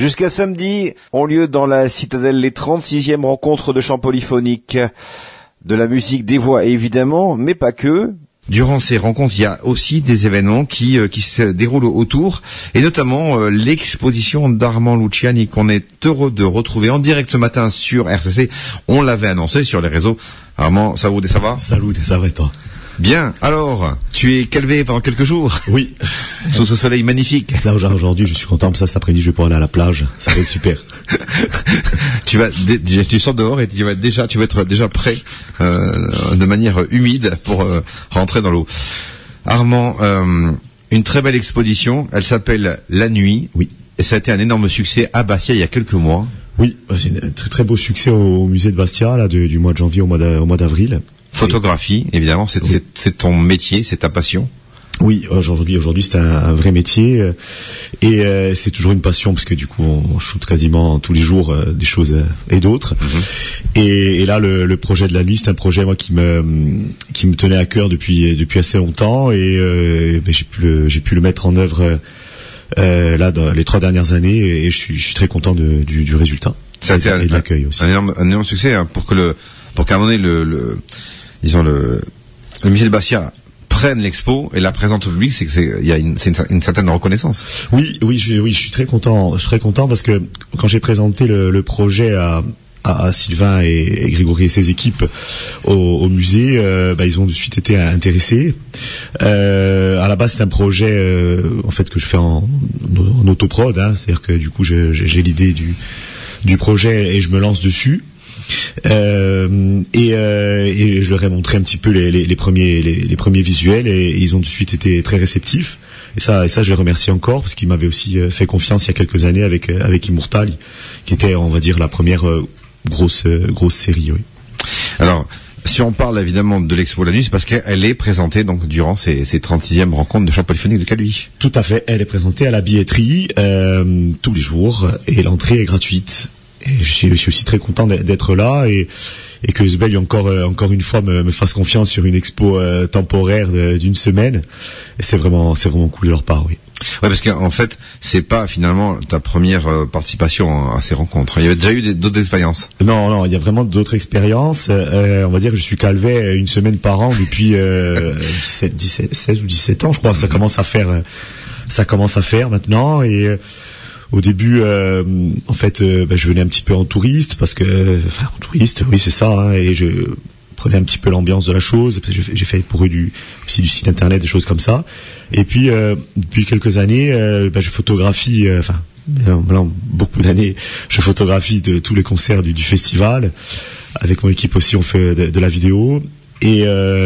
Jusqu'à samedi, ont lieu dans la Citadelle les 36e rencontres de chant polyphonique. De la musique, des voix évidemment, mais pas que. Durant ces rencontres, il y a aussi des événements qui se déroulent autour, et notamment l'exposition d'Armand Luciani qu'on est heureux de retrouver en direct ce matin sur RCC. On l'avait annoncé sur les réseaux. Armand, ça va? Salut, ça va et toi? Bien. Alors, tu es calvé pendant quelques jours? Oui. Sous ce soleil magnifique. Là, aujourd'hui, je suis content, parce que cet après-midi, je vais pouvoir aller à la plage. Ça va être super. Tu sors dehors et tu vas être déjà prêt, de manière humide pour rentrer dans l'eau. Armand, une très belle exposition. Elle s'appelle La Nuit. Oui. Et ça a été un énorme succès à Bastia il y a quelques mois. Oui, c'est un très très beau succès au musée de Bastia, là, du mois de janvier au mois d'avril. Photographie, évidemment, c'est ton métier, c'est ta passion. Oui, aujourd'hui c'est un vrai métier, et c'est toujours une passion, parce que du coup on shoot quasiment tous les jours des choses et d'autres. Et là le projet de La Nuit, c'est un projet moi qui me tenait à cœur depuis assez longtemps, et j'ai pu le mettre en œuvre là dans les 3 dernières années, et je suis très content du résultat. Ça a été et de l'accueil aussi. Un énorme succès, hein, pour qu'à un moment donné le musée de Bastia prenne l'expo et la présente au public, c'est une certaine reconnaissance. Oui, je suis très content. Je suis très content parce que quand j'ai présenté le projet à Sylvain et Grégory et ses équipes au musée, ils ont de suite été intéressés. À la base, c'est un projet en fait que je fais en autoprod, hein, c'est-à-dire que du coup j'ai l'idée du projet et je me lance dessus. Et je leur ai montré un petit peu les premiers visuels, et ils ont de suite été très réceptifs. Et ça je les remercie encore, parce qu'ils m'avaient aussi fait confiance il y a quelques années avec Immortal, qui était, on va dire, la première grosse série. Oui. Alors, si on parle évidemment de l'expo La Nuit, c'est parce qu'elle est présentée donc durant ces 36e rencontres de chant polyphonique de Caluy. Tout à fait, elle est présentée à la billetterie tous les jours, et l'entrée est gratuite. Et je suis aussi très content d'être là, et que Isabelle encore une fois me fasse confiance sur une expo temporaire d'une semaine. Et c'est vraiment cool de leur part, oui. Ouais, parce qu'en fait, c'est pas finalement ta première participation à ces rencontres. Il y avait déjà eu d'autres expériences. Non, il y a vraiment d'autres expériences. On va dire que je suis calvé une semaine par an depuis 16 ou 17 ans, je crois. Ça commence à faire maintenant, et au début, en fait, je venais un petit peu en touriste, oui, c'est ça, hein, et je prenais un petit peu l'ambiance de la chose. J'ai fait pour eux aussi du site internet, des choses comme ça. Et puis, depuis quelques années, je photographie, maintenant beaucoup d'années, je photographie de tous les concerts du festival. Avec mon équipe aussi, on fait de la vidéo. Et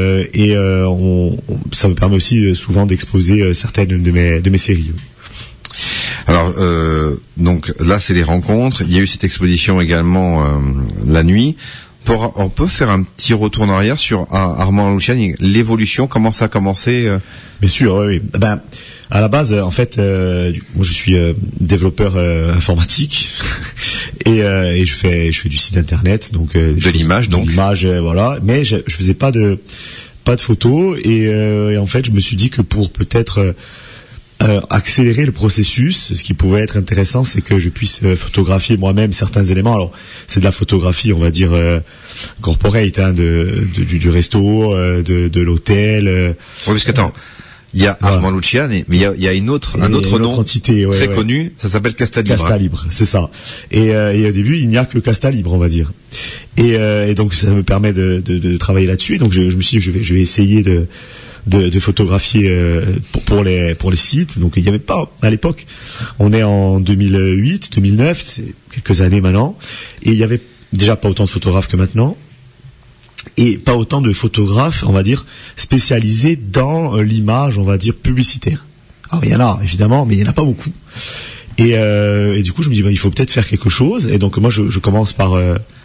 ça me permet aussi souvent d'exposer certaines de mes séries. Alors, donc là, c'est les rencontres. Il y a eu cette exposition également La Nuit. On peut faire un petit retour en arrière sur Armand Luciani, l'évolution, comment ça a commencé Bien sûr, oui. À la base, en fait, moi je suis développeur informatique et je fais du site internet, donc de l'image, voilà. Mais je faisais pas de photos, et en fait, je me suis dit que pour peut-être accélérer le processus, ce qui pouvait être intéressant, c'est que je puisse photographier moi-même certains éléments. Alors, c'est de la photographie, on va dire corporate, hein, du resto, de l'hôtel. Oui, parce qu'attends, il y a Armand Luciani, mais il y a un autre nom entité, très connu, ça s'appelle Castalibre. Castalibre, c'est ça. Et au début, il n'y a que Castalibre, on va dire. Et donc, ça me permet de travailler là-dessus. Donc, je me suis dit, je vais essayer de photographier pour les sites. Donc il n'y avait pas à l'époque. On est en 2008, 2009, c'est quelques années maintenant, et il y avait déjà pas autant de photographes que maintenant, et pas autant de photographes, on va dire, spécialisés dans l'image, on va dire, publicitaire. Alors il y en a évidemment, mais il y en a pas beaucoup. Et du coup je me dis il faut peut-être faire quelque chose. Et donc moi je commence par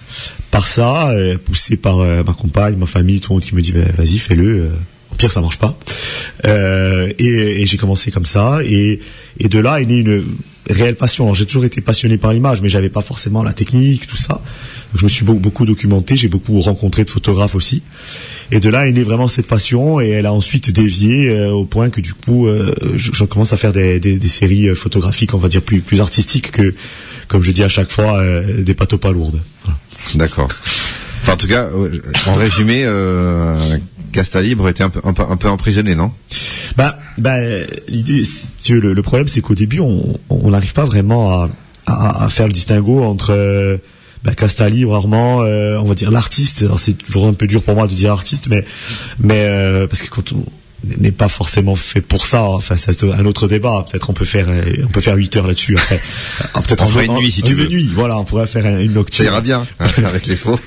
ça, poussé par ma compagne, ma famille, tout le monde qui me dit vas-y fais-le. Au pire, ça marche pas. Et j'ai commencé comme ça, et de là est née réelle passion. Alors, j'ai toujours été passionné par l'image, mais j'avais pas forcément la technique, tout ça. Donc, je me suis beaucoup documenté, j'ai beaucoup rencontré de photographes aussi. Et de là est née vraiment cette passion, et elle a ensuite dévié au point que du coup, je commence à faire des séries photographiques, on va dire plus artistiques que, comme je dis à chaque fois, des pâteaux pas lourdes. Voilà. D'accord. Enfin, en tout cas, en résumé, Castalibre était un peu emprisonné, non? L'idée, le problème, c'est qu'au début, on n'arrive pas vraiment à faire le distinguo entre Castalibre, Armand, on va dire l'artiste. Alors c'est toujours un peu dur pour moi de dire artiste, mais parce que quand on n'est pas forcément fait pour ça. Enfin, c'est un autre débat. Peut-être on peut faire 8 heures là-dessus. Après, peut-être on ferait une nuit si tu veux. Une nuit, voilà, on pourrait faire une nocturne. Ça ira bien avec les faux.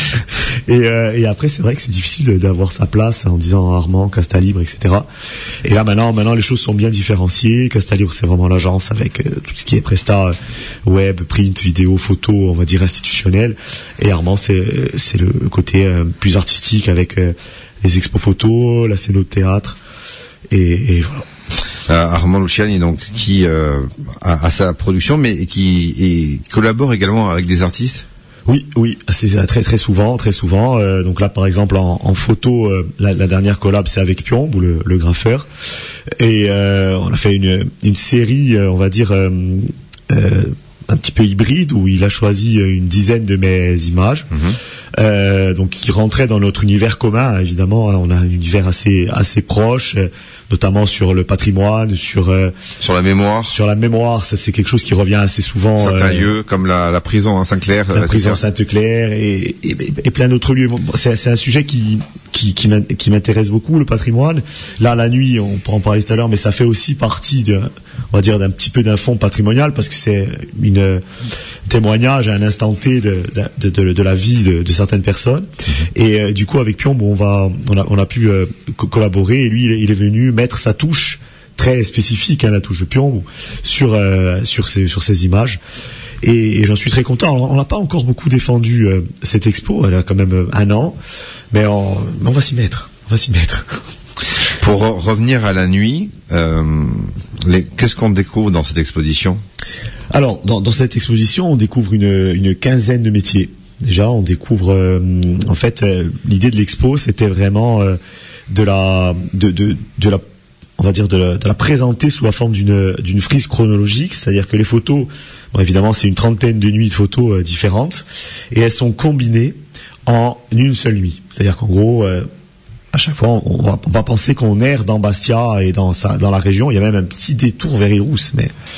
Et après, c'est vrai que c'est difficile d'avoir sa place en disant Armand, Castalibre, etc. Et là, maintenant, les choses sont bien différenciées. Castalibre, c'est vraiment l'agence avec tout ce qui est prestat web, print, vidéo, photo, on va dire institutionnel. Et Armand, c'est le côté plus artistique avec les expos photos, la scène de théâtre, et voilà. Armand Luciani, donc, qui a sa production, mais qui collabore également avec des artistes. Oui, c'est très souvent. Donc là, par exemple, en photo, la dernière collab, c'est avec Piomb, ou le graffeur, et on a fait une série, on va dire un petit peu hybride, où il a choisi une dizaine de mes images, donc qui rentraient dans notre univers commun. Évidemment, on a un univers assez proche, notamment sur le patrimoine, sur la mémoire. Sur la mémoire, ça c'est quelque chose qui revient assez souvent. Certains lieux comme la prison Sainte-Claire. La prison Sainte-Claire et plein d'autres lieux. C'est un sujet qui m'intéresse beaucoup, le patrimoine. Là, la nuit, on pourra en parler tout à l'heure, mais ça fait aussi partie on va dire d'un petit peu d'un fond patrimonial, parce que c'est un témoignage à un instant T de la vie de certaines personnes. Et du coup, avec Piomb, on a pu collaborer, et lui, il est venu mettre sa touche très spécifique, la touche de Piomb, sur ces images. Et j'en suis très content. Alors, on n'a pas encore beaucoup défendu cette expo, elle a quand même 1 an, mais on va s'y mettre. Pour revenir à la nuit, qu'est-ce qu'on découvre dans cette exposition? Alors, dans cette exposition, on découvre une quinzaine de métiers. Déjà, on découvre, en fait, l'idée de l'expo, c'était vraiment de la présenter sous la forme d'une frise chronologique, c'est-à-dire que les photos, évidemment, c'est une trentaine de nuits de photos différentes, et elles sont combinées en une seule nuit. C'est-à-dire qu'en gros, à chaque fois, on va penser qu'on erre dans Bastia et dans la région. Il y a même un petit détour vers Île-Rousse,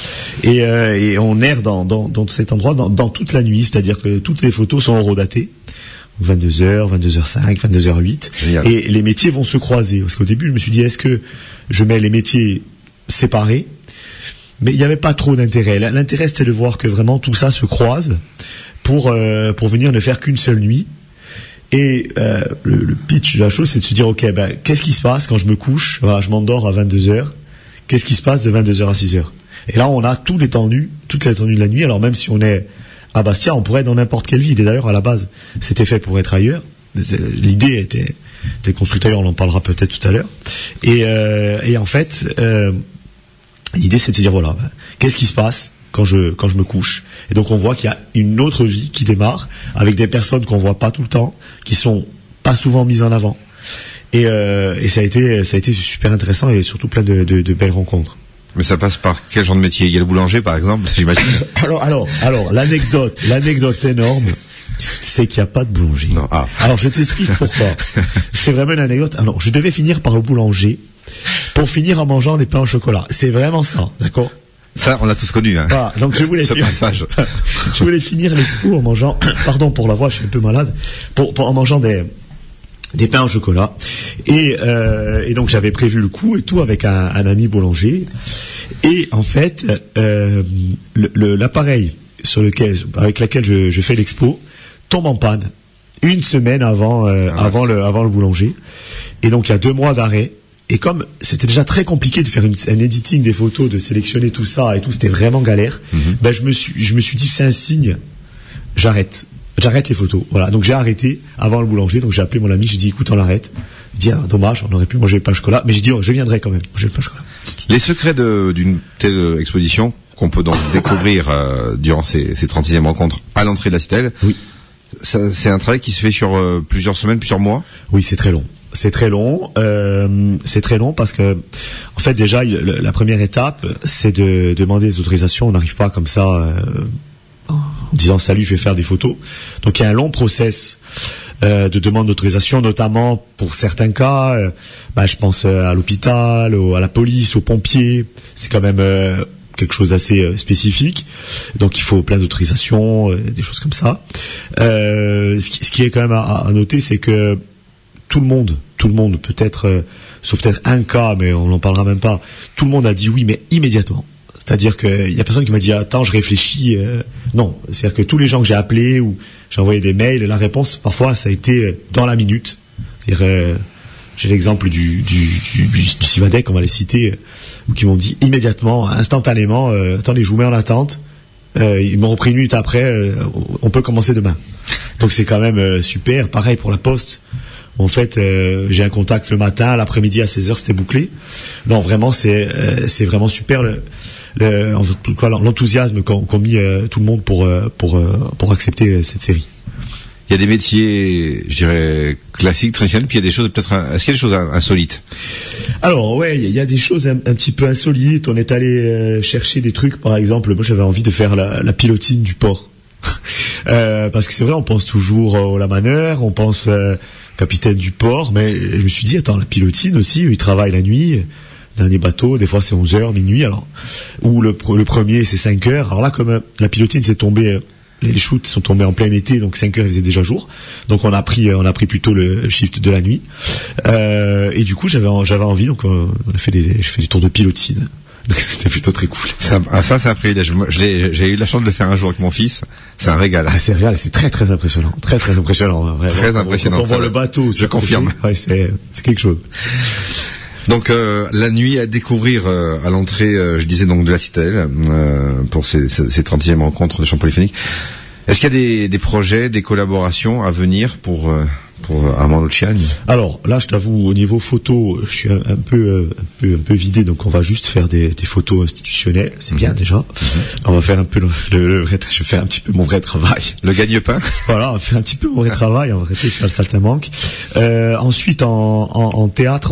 et on erre dans cet endroit dans toute la nuit. C'est-à-dire que toutes les photos sont horodatées. 22h, 22h05, 22h08. Génial. Et les métiers vont se croiser. Parce qu'au début, je me suis dit, est-ce que je mets les métiers séparés? Mais il n'y avait pas trop d'intérêt. L'intérêt, c'était de voir que vraiment tout ça se croise pour venir ne faire qu'une seule nuit. Et le pitch de la chose, c'est de se dire, ok, qu'est-ce qui se passe quand je me couche? Voilà, je m'endors à 22h. Qu'est-ce qui se passe de 22h à 6h? Et là, on a toute l'étendue de la nuit. Alors même si on est à Bastia, on pourrait être dans n'importe quelle ville. Et d'ailleurs, à la base, c'était fait pour être ailleurs. L'idée était construite ailleurs, on en parlera peut-être tout à l'heure. Et en fait, l'idée, c'est de se dire, voilà, qu'est-ce qui se passe quand je me couche? Et donc, on voit qu'il y a une autre vie qui démarre, avec des personnes qu'on voit pas tout le temps, qui sont pas souvent mises en avant. Et ça a été super intéressant, et surtout plein de belles rencontres. Mais ça passe par quel genre de métier? Il y a le boulanger, par exemple, j'imagine. Alors, l'anecdote énorme, c'est qu'il n'y a pas de boulanger. Non. Ah. Alors, je t'explique pourquoi. C'est vraiment une anecdote. Alors, je devais finir par le boulanger pour finir en mangeant des pains au chocolat. C'est vraiment ça, d'accord? Ça, on l'a tous connu, hein. Voilà, donc je voulais finir l'expo en mangeant, pardon pour la voix, je suis un peu malade, en mangeant des pains au chocolat, et donc j'avais prévu le coup et tout avec un ami boulanger, et en fait l'appareil avec lequel je fais l'expo tombe en panne 1 semaine avant le boulanger, et donc il y a 2 mois d'arrêt. Et comme c'était déjà très compliqué de faire un editing des photos, de sélectionner tout ça et tout, c'était vraiment galère. Je me suis dit, c'est un signe, j'arrête les photos. Voilà, donc j'ai arrêté avant le boulanger. Donc j'ai appelé mon ami, j'ai dit, écoute, on l'arrête. Il dit, dommage, on aurait pu manger le pain au chocolat, mais j'ai dit, je viendrai quand même manger le pain au chocolat. Les secrets d'une telle exposition, qu'on peut donc découvrir durant ces 36e rencontres à l'entrée de la Citadelle. Oui. Ça, c'est un travail qui se fait sur plusieurs semaines, plusieurs mois. Oui, c'est très long. C'est très long parce que, en fait, déjà, la première étape, c'est de demander des autorisations. On n'arrive pas comme ça en disant salut, je vais faire des photos. Donc, il y a un long process de demande d'autorisation, notamment pour certains cas. Je pense à l'hôpital, à la police, aux pompiers. C'est quand même quelque chose d'assez spécifique. Donc, il faut plein d'autorisations, des choses comme ça. Ce qui est quand même à noter, c'est que tout le monde, peut-être, sauf peut-être un cas, mais on n'en parlera même pas, tout le monde a dit oui, mais immédiatement. C'est-à-dire qu'il y a personne qui m'a dit attends, je réfléchis. Non, c'est-à-dire que tous les gens que j'ai appelés ou j'ai envoyé des mails, la réponse parfois ça a été dans la minute. C'est-à-dire, j'ai l'exemple du Civadec, on va les citer, qui m'ont dit immédiatement, instantanément, attendez, je vous mets en attente. Ils m'ont repris une minute après, on peut commencer demain. Donc c'est quand même super. Pareil pour la Poste. En fait, j'ai un contact le matin, l'après-midi à 16h, c'était bouclé. Non, vraiment, c'est vraiment super en tout cas, l'enthousiasme qu'ont mis tout le monde pour accepter cette série. Il y a des métiers, je dirais, classiques, traditionnels, puis il y a des choses peut-être, est-ce qu'il y a des choses insolites? Alors, ouais, il y a des choses un petit peu insolites. On est allé chercher des trucs, par exemple, moi j'avais envie de faire la pilotine du port. Parce que c'est vrai, on pense toujours au lamaneur, on pense capitaine du port, mais je me suis dit, attends, la pilotine aussi, il travaille la nuit, dernier bateau, des fois c'est 11h, minuit, alors, ou le premier c'est 5h, alors là, comme la pilotine s'est tombée, les shoots sont tombés en plein été, donc 5h il faisait déjà jour, donc on a pris plutôt le shift de la nuit, et du coup j'avais envie, donc j'ai fait des tours de pilotine. C'était plutôt très cool. Ça c'est un privilège. J'ai eu la chance de le faire un jour avec mon fils. C'est un régal. Ah, c'est régal, c'est très très impressionnant. Très très impressionnant. Vraiment. Très impressionnant. Quand on voit le bateau, je confirme. Ouais, c'est quelque chose. Donc la nuit à découvrir à l'entrée, je disais donc de la Citadelle pour ces 30e rencontres de chant polyphonique. Est-ce qu'il y a des projets, des collaborations à venir pour Armand Luciani? Alors là, je t'avoue, au niveau photo, je suis un peu vidé, donc on va juste faire des photos institutionnelles, c'est bien déjà. On va faire un peu le vrai, je vais faire un petit peu mon vrai travail. Le gagne-pain. Voilà, on va faire un petit peu mon vrai travail, on va arrêter de faire le saltimbanque. Ensuite, en théâtre,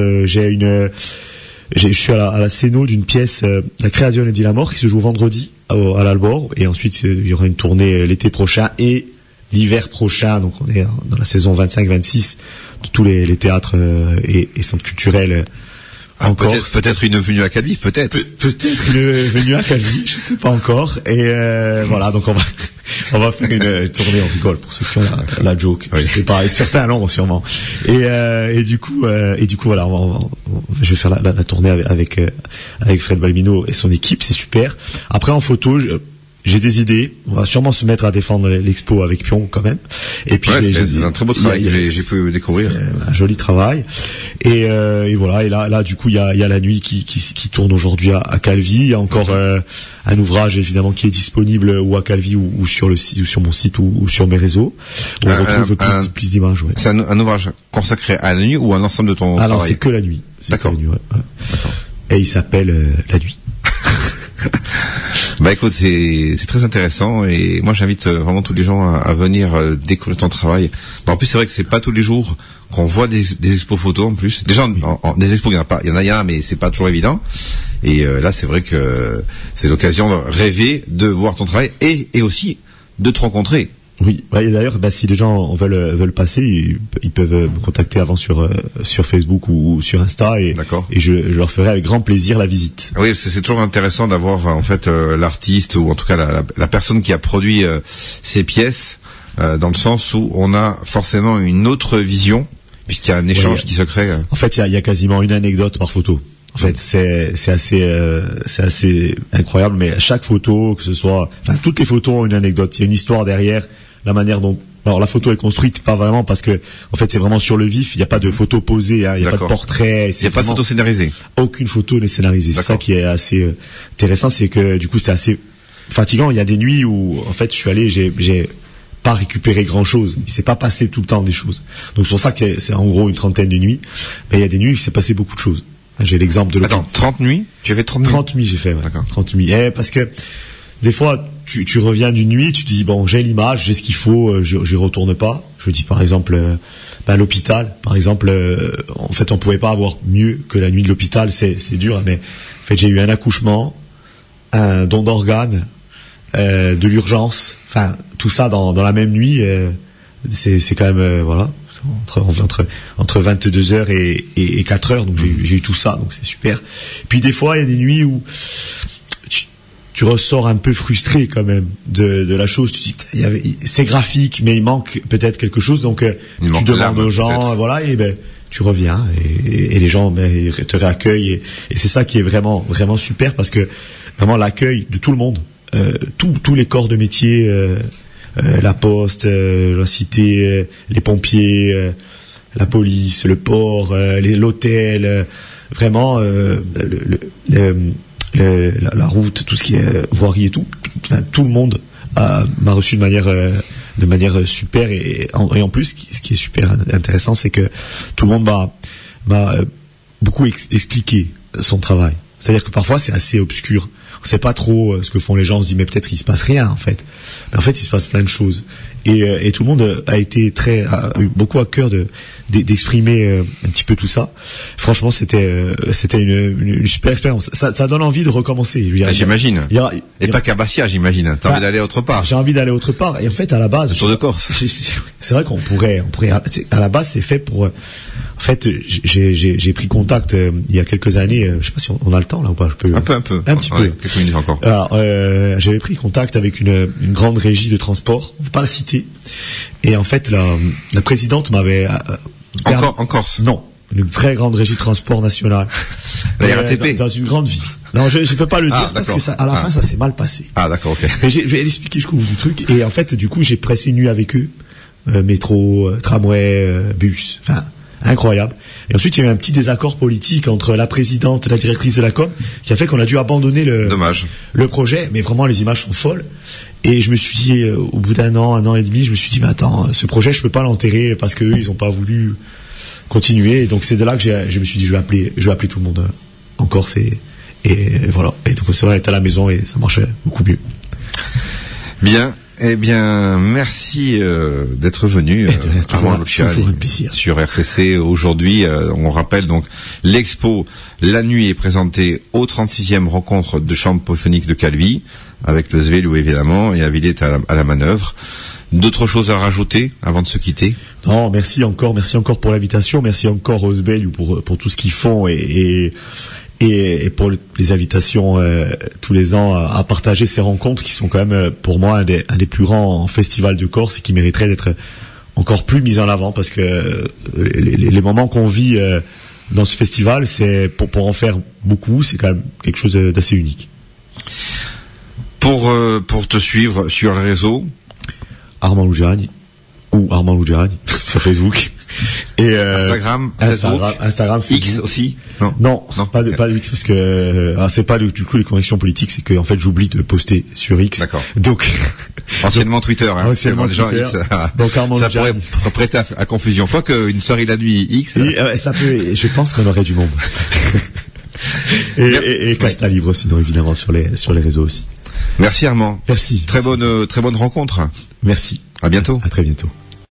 je suis à la scéno d'une pièce, La création dit la mort, qui se joue vendredi à l'Albor, et ensuite il y aura une tournée l'été prochain et l'hiver prochain, donc on est dans la saison 25-26 de tous les théâtres et centres culturels encore. Peut-être une venue à Calvi, peut-être une venue à Calvi, je sais pas encore. Et voilà, donc on va faire une tournée, on rigole pour ceux qui ont la joke. Oui. Je sais pas, certains l'ont sûrement. Et du coup voilà, je vais faire la tournée avec Fred Balbino et son équipe, c'est super. Après en photo, j'ai des idées. On va sûrement se mettre à défendre l'expo avec Pion quand même. Et puis c'est un très beau travail que j'ai pu découvrir. Un joli travail. Et voilà. Et là du coup il y a la nuit qui tourne aujourd'hui à Calvi. Il y a encore un ouvrage évidemment qui est disponible ou à Calvi ou sur le site ou sur mon site ou sur mes réseaux. On retrouve plus d'images. Ouais. C'est un ouvrage consacré à la nuit ou à l'ensemble de ton travail? Non, c'est que la nuit. D'accord. Que la nuit, ouais. D'accord. Et il s'appelle La nuit. Bah écoute, c'est très intéressant et moi j'invite vraiment tous les gens à venir découvrir ton travail. Bah, en plus c'est vrai que c'est pas tous les jours qu'on voit des expos photos en plus. Déjà des expos il y en a un mais c'est pas toujours évident. Et là c'est vrai que c'est l'occasion de rêver de voir ton travail et aussi de te rencontrer. Oui, et d'ailleurs, si les gens veulent passer, ils peuvent me contacter avant sur Facebook ou sur Insta et je leur ferai avec grand plaisir la visite. Oui, c'est toujours intéressant d'avoir en fait l'artiste ou en tout cas la personne qui a produit ces pièces dans le sens où on a forcément une autre vision puisqu'il y a un échange qui se crée. En fait, il y a quasiment une anecdote par photo. En fait, c'est assez incroyable, mais chaque photo, que ce soit, toutes les photos ont une anecdote. Il y a une histoire derrière, la manière dont, alors la photo est construite, pas vraiment parce que, en fait, c'est vraiment sur le vif. Il n'y a pas de photo posée, il n'y a pas de portrait. Il n'y a pas de photo scénarisée. Aucune photo n'est scénarisée. C'est ça qui est assez intéressant, c'est que du coup, c'est assez fatigant. Il y a des nuits où, en fait, je suis allé, j'ai pas récupéré grand chose. Il s'est pas passé tout le temps des choses. Donc c'est pour ça que c'est en gros une trentaine de nuits. Mais il y a des nuits où il s'est passé beaucoup de choses. J'ai l'exemple de Attends, 30 nuits? Tu as fait 30 nuits? 30 nuits j'ai fait, ouais. D'accord. 30 nuits. Parce que des fois, tu reviens d'une nuit, tu te dis bon, j'ai l'image, j'ai ce qu'il faut, je retourne pas. Je dis par exemple à l'hôpital, par exemple, en fait, on pouvait pas avoir mieux que la nuit de l'hôpital, c'est dur, mais en fait, j'ai eu un accouchement, un don d'organes, de l'urgence, enfin tout ça dans la même nuit, c'est quand même voilà, entre 22h et 4h, donc j'ai eu tout ça, donc c'est super. Puis des fois, il y a des nuits où tu ressors un peu frustré quand même de la chose. Tu dis, c'est graphique, mais il manque peut-être quelque chose. Donc tu demandes aux gens, peut-être. Voilà, et ben tu reviens et les gens ils te réaccueillent et c'est ça qui est vraiment vraiment super parce que vraiment l'accueil de tout le monde, tous les corps de métier, la poste, la cité, les pompiers, la police, le port, l'hôtel, vraiment la route, tout ce qui est voirie et tout le monde m'a reçu de manière super et en plus ce qui est super intéressant, c'est que tout le monde m'a beaucoup expliqué son travail. C'est-à-dire que parfois c'est assez obscur. On sait pas trop ce que font les gens. On se dit mais peut-être il se passe rien en fait. Mais en fait il se passe plein de choses. Et tout le monde a eu beaucoup à cœur d'exprimer un petit peu tout ça. Franchement c'était une super expérience. Ça donne envie de recommencer. J'imagine. Et pas qu'à Bastia, j'imine. T'as envie d'aller autre part. J'ai envie d'aller autre part. Et en fait à la base. Le Tour de Corse. C'est vrai qu'on pourrait. À la base c'est fait pour. En fait, j'ai pris contact il y a quelques années. Je sais pas si on a le temps là ou pas. Je peux un peu. Un petit peu. Quelques minutes encore. Alors, j'avais pris contact avec une grande régie de transport. On ne peut pas la citer. Et en fait, la présidente m'avait en Corse. Non, une très grande régie de transport nationale. La RATP. Dans une grande ville. Non, je peux pas le dire parce que à la fin ça s'est mal passé. Ah d'accord, ok. Mais je vais expliquer jusqu'au bout du truc. Et en fait, du coup, j'ai passé une nuit avec eux. Métro, tramway, bus. Enfin. Incroyable. Et ensuite, il y a eu un petit désaccord politique entre la présidente et la directrice de la com qui a fait qu'on a dû abandonner le projet. Mais vraiment, les images sont folles. Et je me suis dit, au bout d'un an et demi, je me suis dit, mais attends, ce projet, je peux pas l'enterrer parce qu'eux, ils ont pas voulu continuer. Et donc, c'est de là que je me suis dit, je vais appeler tout le monde en Corse et voilà. Et donc, c'est vrai, être à la maison et ça marche beaucoup mieux. Bien. Eh bien, merci d'être venu, Armand Luciani, sur RCC aujourd'hui. On rappelle donc l'expo La Nuit est présentée au 36e rencontre de chambre polyphonique de Calvi, avec le Zvélu évidemment, et Avilé est à la manœuvre. D'autres choses à rajouter avant de se quitter? Non, merci encore pour l'invitation, merci encore aux Zvélu pour tout ce qu'ils font et pour les invitations tous les ans à partager ces rencontres qui sont quand même pour moi un des plus grands festivals de Corse et qui mériteraient d'être encore plus mis en avant parce que les moments qu'on vit dans ce festival, c'est pour en faire beaucoup, c'est quand même quelque chose d'assez unique. Pour te suivre sur les réseaux, Armand Luciani ou Armand Luciani sur Facebook. Et Instagram, Facebook, Instagram, X aussi. Non, pas de X parce que c'est pas du coup les connexions politiques, c'est que en fait j'oublie de poster sur X. D'accord. Donc anciennement Twitter, hein. Anciennement Twitter. Gens, X, donc ça pourrait prêter à confusion. Quoique une soirée la nuit X. Ça peut. Je pense qu'on aurait du monde. et Casta Libre sinon évidemment sur les réseaux aussi. Merci Armand. Merci. Très bonne rencontre. Merci. À bientôt. À très bientôt.